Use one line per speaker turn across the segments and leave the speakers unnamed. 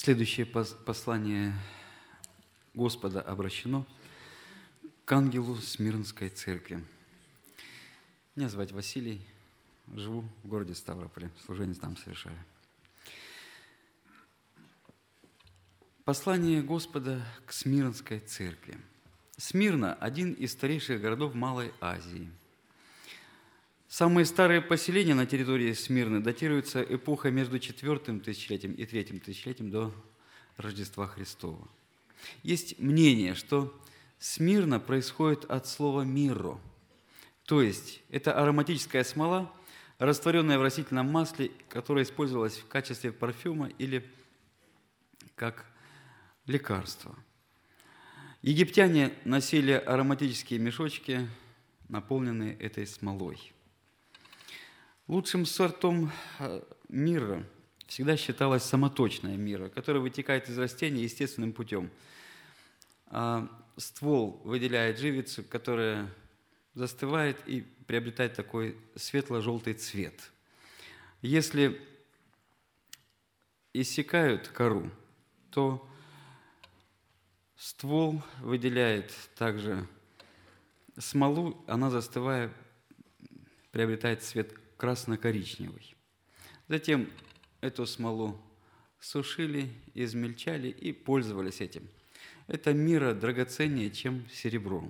Следующее послание Господа обращено к ангелу Смирнской церкви. Меня зовут Василий, живу в городе Ставрополе, служение там совершаю. Послание Господа к Смирнской церкви. Смирна – один из старейших городов Малой Азии. Самые старые поселения на территории Смирны датируются эпохой между 4 тысячелетием и 3 тысячелетием до Рождества Христова. Есть мнение, что Смирна происходит от слова «мирро», то есть это ароматическая смола, растворенная в растительном масле, которая использовалась в качестве парфюма или как лекарство. Египтяне носили ароматические мешочки, наполненные этой смолой. Лучшим сортом мирра всегда считалась самоточная мирра, которая вытекает из растения естественным путем. Ствол выделяет живицу, которая застывает и приобретает такой светло-желтый цвет. Если иссякают кору, то ствол выделяет также смолу, она, застывая, приобретает цвет красно-коричневый. Затем эту смолу сушили, измельчали и пользовались этим. Это мирра драгоценнее, чем серебро.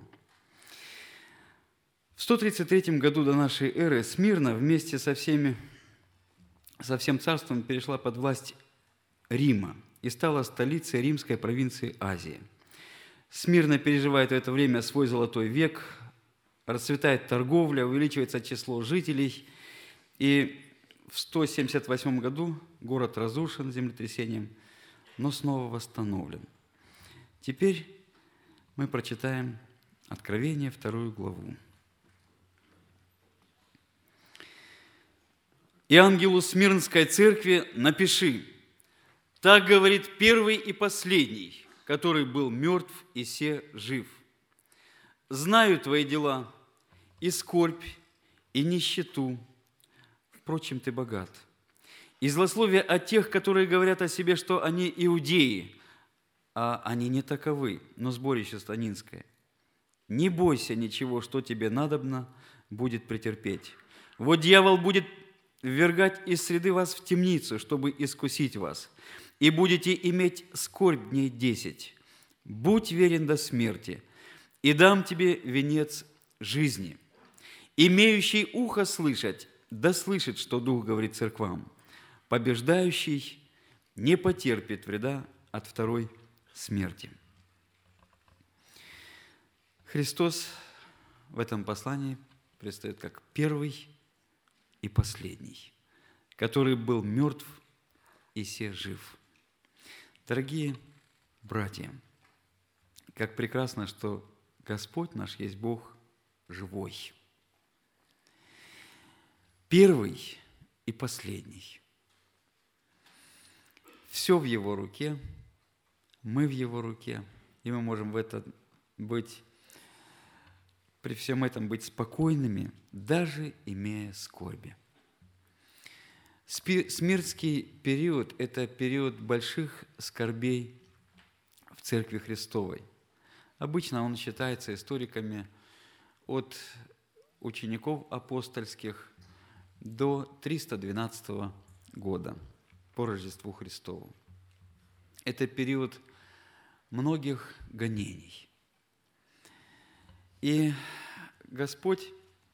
В 133 году до нашей эры Смирна вместе со всем царством перешла под власть Рима и стала столицей римской провинции Азии. Смирна переживает в это время свой золотой век, расцветает торговля, увеличивается число жителей, и в 178 году город разрушен землетрясением, но снова восстановлен. Теперь мы прочитаем Откровение, 2 главу. «И ангелу Смирнской церкви напиши: так говорит первый и последний, который был мертв и се жив. Знаю твои дела, и скорбь, и нищету, впрочем, ты богат. И злословие от тех, которые говорят о себе, что они иудеи, а они не таковы, но сборище сатанинское. Не бойся ничего, что тебе надобно будет претерпеть. Вот дьявол будет ввергать из среды вас в темницу, чтобы искусить вас, и будете иметь скорбь дней 10. Будь верен до смерти, и дам тебе венец жизни. Имеющий ухо слышать, да слышит, что Дух говорит церквам. Побеждающий не потерпит вреда от второй смерти». Христос в этом послании предстает как первый и последний, который был мертв и се жив. Дорогие братья, как прекрасно, что Господь наш есть Бог живой. Первый и последний. Все в Его руке, мы в Его руке, и мы можем при всем этом быть спокойными, даже имея скорби. Смирнский период – это период больших скорбей в Церкви Христовой. Обычно он считается историками от учеников апостольских до 312 года по Рождеству Христову. Это период многих гонений. И Господь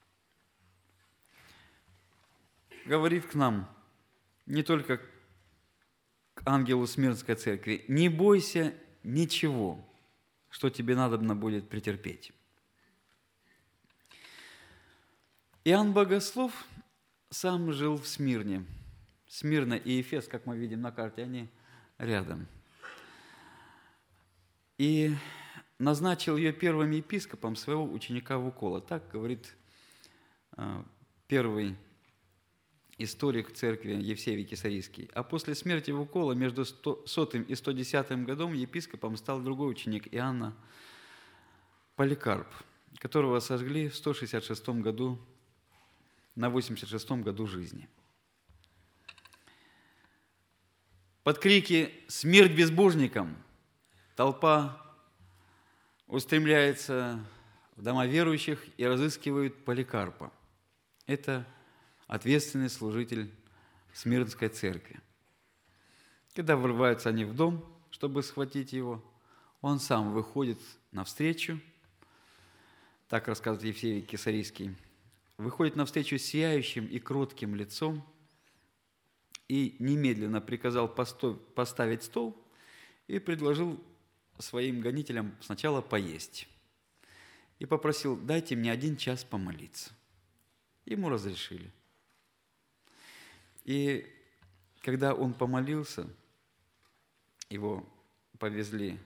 говорит к нам, не только к ангелу Смирнской церкви: не бойся ничего, что тебе надобно будет претерпеть. Иоанн Богослов сам жил в Смирне. Смирна и Ефес, как мы видим на карте, они рядом. И назначил ее первым епископом своего ученика Вукола. Так говорит первый историк церкви Евсевий Кесарийский. А после смерти Вукола между 100 и 110 годом епископом стал другой ученик Иоанна, Поликарп, которого сожгли в 166 году, на 86 году жизни. Под крики «Смерть безбожникам!» толпа устремляется в дома верующих и разыскивают Поликарпа. Это ответственный служитель Смирнской церкви. Когда врываются они в дом, чтобы схватить его, он сам выходит навстречу, так рассказывает Евсевий Кесарийский, выходит навстречу сияющим и кротким лицом и немедленно приказал поставить стол и предложил своим гонителям сначала поесть. И попросил: дайте мне 1 час помолиться. Ему разрешили. И когда он помолился, его повезли,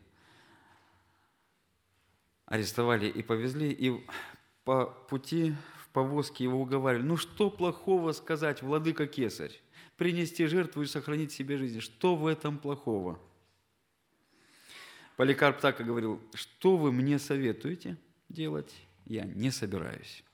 арестовали и повезли, и по пути в повозке его уговаривали: ну что плохого сказать, владыка Кесарь, принести жертву и сохранить себе жизнь, что в этом плохого? Поликарп так и говорил: что вы мне советуете делать, я не собираюсь.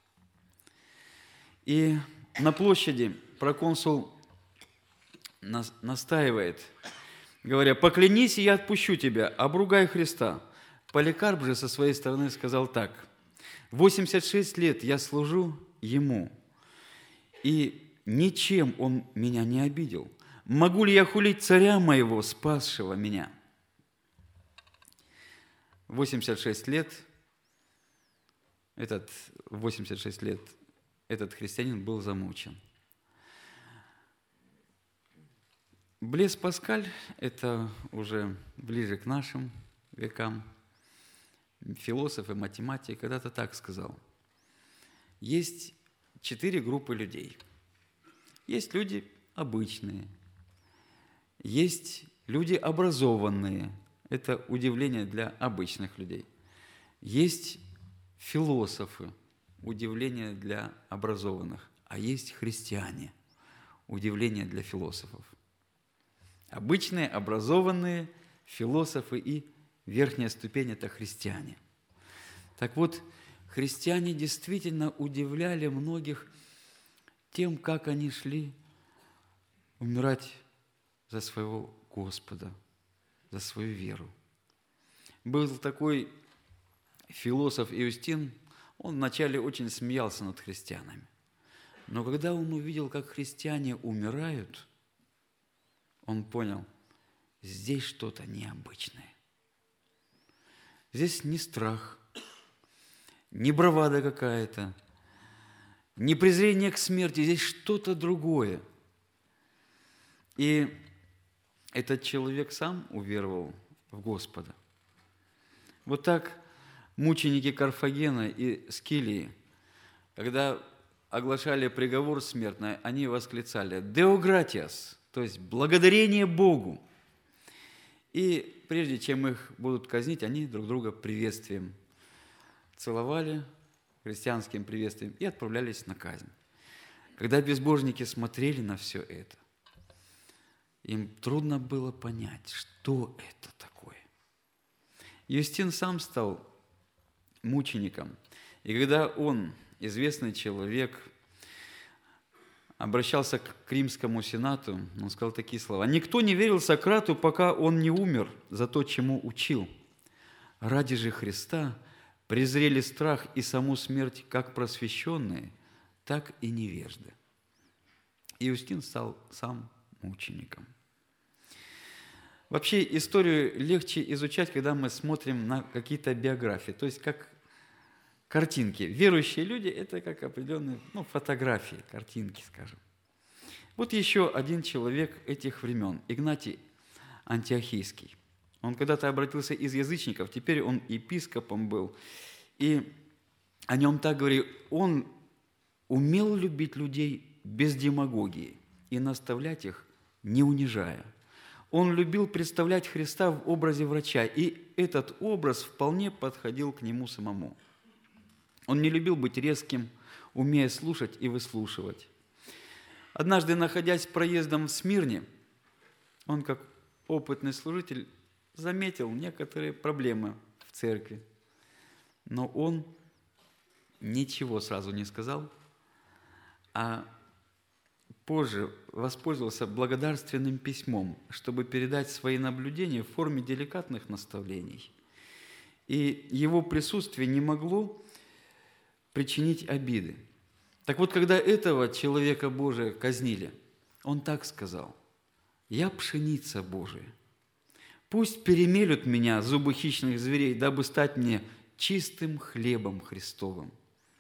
И на площади проконсул настаивает, говоря: поклянись, и я отпущу тебя, обругай Христа. Поликарп же со своей стороны сказал так: 86 лет я служу Ему, и ничем Он меня не обидел. Могу ли я хулить царя моего, спасшего меня? 86 лет этот христианин был замучен. Блез Паскаль, это уже ближе к нашим векам, философ и математик, когда-то так сказал: есть 4 группы людей. Есть люди обычные, есть люди образованные, это удивление для обычных людей. Есть философы, удивление для образованных, а есть христиане, удивление для философов. Обычные, образованные, философы и верхняя ступень – это христиане. Так вот, христиане действительно удивляли многих тем, как они шли умирать за своего Господа, за свою веру. Был такой философ Иустин, он вначале очень смеялся над христианами. Но когда он увидел, как христиане умирают, он понял, здесь что-то необычное. Здесь не страх, не бравада какая-то, не презрение к смерти, здесь что-то другое. И этот человек сам уверовал в Господа. Вот так мученики Карфагена и Скилии, когда оглашали приговор смертный, они восклицали «Deo gratias», то есть «благодарение Богу». И прежде чем их будут казнить, они друг друга приветствием целовали, христианским приветствием, и отправлялись на казнь. Когда безбожники смотрели на все это, им трудно было понять, что это такое. Юстин сам стал мучеником, и когда он, известный человек, обращался к Римскому сенату, он сказал такие слова: «Никто не верил Сократу, пока он не умер за то, чему учил. Ради же Христа презрели страх и саму смерть как просвещенные, так и невежды». Иустин стал сам мучеником. Вообще историю легче изучать, когда мы смотрим на какие-то биографии, то есть как картинки. Верующие люди – это как определенные фотографии, картинки, скажем. Вот еще один человек этих времен – Игнатий Антиохийский. Он когда-то обратился из язычников, теперь он епископом был. И о нем так говорили: он умел любить людей без демагогии и наставлять их, не унижая. Он любил представлять Христа в образе врача, и этот образ вполне подходил к нему самому. Он не любил быть резким, умея слушать и выслушивать. Однажды, находясь проездом в Смирне, он, как опытный служитель, заметил некоторые проблемы в церкви. Но он ничего сразу не сказал, а позже воспользовался благодарственным письмом, чтобы передать свои наблюдения в форме деликатных наставлений. И его присутствие не могло причинить обиды. Так вот, когда этого человека Божия казнили, он так сказал: «Я пшеница Божия. Пусть перемелют меня зубы хищных зверей, дабы стать мне чистым хлебом Христовым».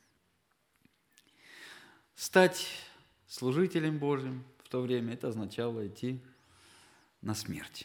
Стать служителем Божьим в то время – это означало идти на смерть.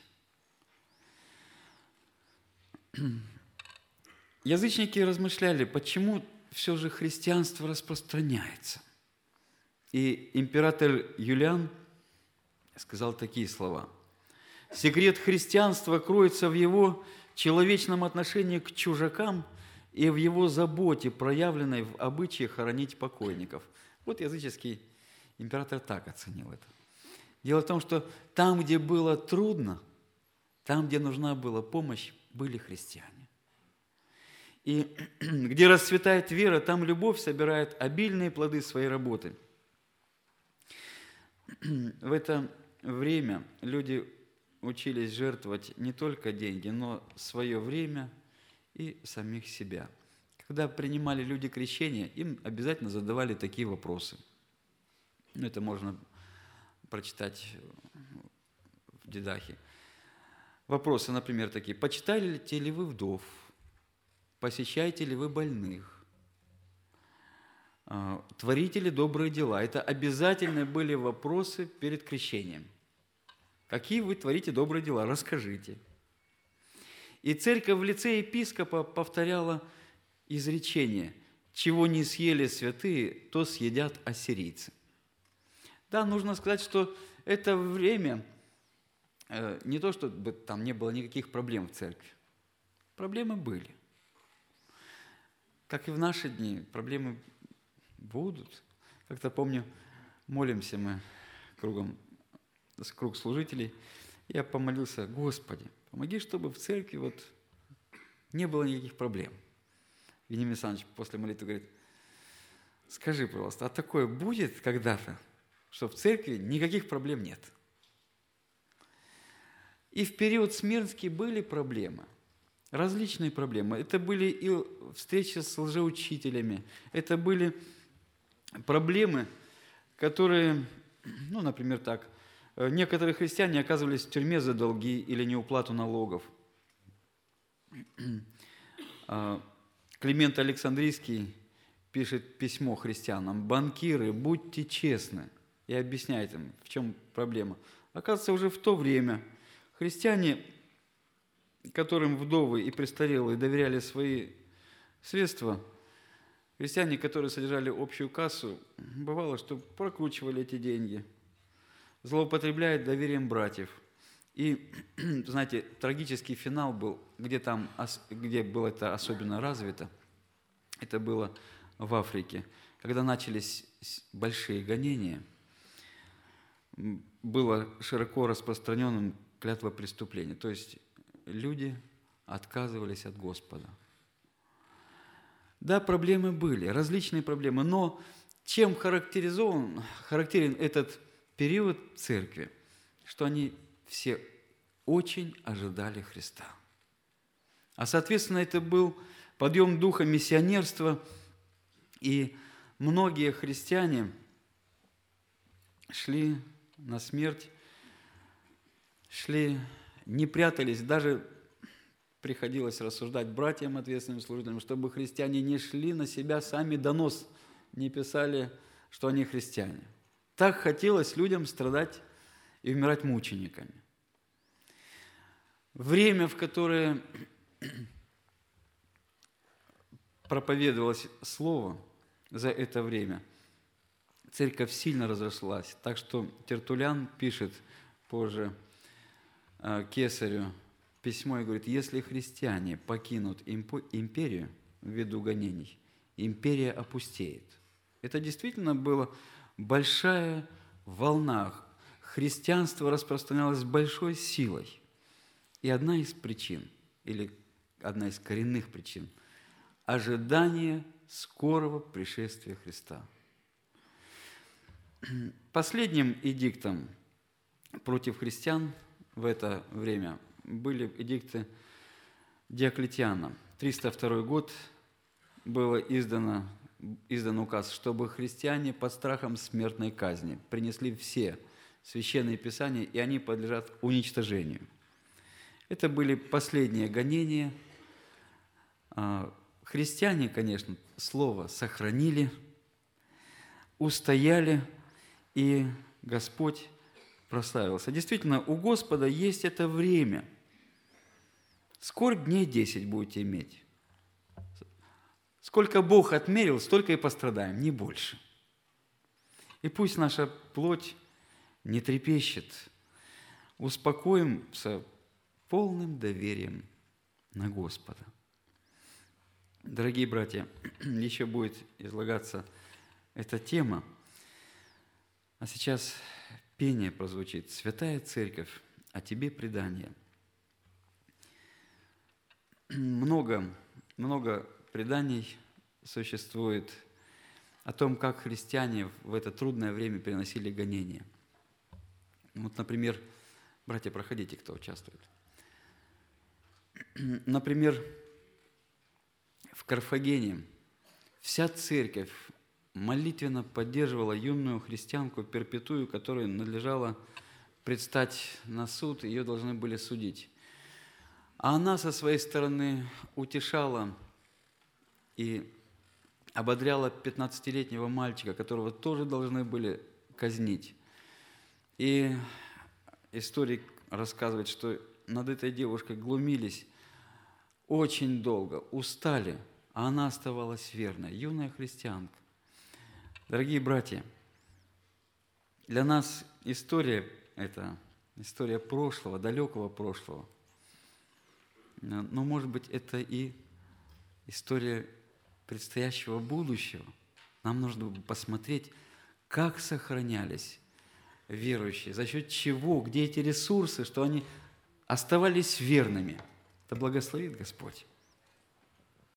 Язычники размышляли, почему все же христианство распространяется. И император Юлиан сказал такие слова: «Секрет христианства кроется в его человечном отношении к чужакам и в его заботе, проявленной в обычае хоронить покойников». Вот языческий император так оценил это. Дело в том, что там, где было трудно, там, где нужна была помощь, были христиане. И где расцветает вера, там любовь собирает обильные плоды своей работы. В это время люди учились жертвовать не только деньги, но свое время и самих себя. Когда принимали люди крещение, им обязательно задавали такие вопросы. Это можно прочитать в Дидахе. Вопросы, например, такие: почитаете ли вы вдов? Посещаете ли вы больных? Творите ли добрые дела? Это обязательно были вопросы перед крещением. Какие вы творите добрые дела? Расскажите. И церковь в лице епископа повторяла изречение: чего не съели святые, то съедят ассирийцы. Да, нужно сказать, что это время не то, чтобы там не было никаких проблем в церкви. Проблемы были. Как и в наши дни, проблемы будут. Как-то помню, молимся мы круг служителей. Я помолился: Господи, помоги, чтобы в церкви не было никаких проблем. Вениамин Александрович после молитвы говорит: скажи, пожалуйста, а такое будет когда-то, что в церкви никаких проблем нет? И в период Смирнский были проблемы, различные проблемы. Это были и встречи с лжеучителями, это были проблемы, которые, например, так, некоторые христиане оказывались в тюрьме за долги или неуплату налогов. Климент Александрийский пишет письмо христианам: «Банкиры, будьте честны», и объясняет им, в чем проблема. Оказывается, уже в то время христиане, которым вдовы и престарелые доверяли свои средства, христиане, которые содержали общую кассу, бывало, что прокручивали эти деньги, злоупотребляют доверием братьев. И, знаете, трагический финал был, где было это особенно развито, это было в Африке. Когда начались большие гонения, было широко распространенным клятвопреступление. То есть люди отказывались от Господа. Да, проблемы были, различные проблемы, но чем характерен этот период церкви, что они все очень ожидали Христа. А, соответственно, это был подъем духа миссионерства, и многие христиане шли на смерть, не прятались, даже приходилось рассуждать братьям, ответственным служителям, чтобы христиане не шли на себя сами донос, не писали, что они христиане. Так хотелось людям страдать и умирать мучениками. Время, в которое проповедовалось Слово, за это время церковь сильно разрослась. Так что Тертуллян пишет позже кесарю письмо и говорит: если христиане покинут империю ввиду гонений, империя опустеет. Это действительно была большая волна. Христианство распространялось с большой силой. И одна из причин, или одна из коренных причин – ожидание скорого пришествия Христа. Последним эдиктом против христиан в это время были эдикты Диоклетиана. 302 год был издан указ, чтобы христиане под страхом смертной казни принесли все священные писания, и они подлежат уничтожению. Это были последние гонения. Христиане, конечно, слово сохранили, устояли, и Господь прославился. Действительно, у Господа есть это время. Скорбь дней 10 будете иметь. Сколько Бог отмерил, столько и пострадаем, не больше. И пусть наша плоть не трепещет, успокоимся полным доверием на Господа. Дорогие братья, еще будет излагаться эта тема, а сейчас пение прозвучит. «Святая Церковь, о Тебе предание». Много преданий существует о том, как христиане в это трудное время переносили гонения. Вот, например, братья, проходите, кто участвует. Например, в Карфагене вся церковь молитвенно поддерживала юную христианку Перпетую, которой надлежало предстать на суд, ее должны были судить. А она со своей стороны утешала и ободряла 15-летнего мальчика, которого тоже должны были казнить. И историк рассказывает, что над этой девушкой глумились очень долго, устали, а она оставалась верной, юная христианка. Дорогие братья, для нас история – это история прошлого, далекого прошлого. Но, может быть, это и история предстоящего будущего. Нам нужно посмотреть, как сохранялись верующие, за счет чего, где эти ресурсы, что они оставались верными. Да благословит Господь.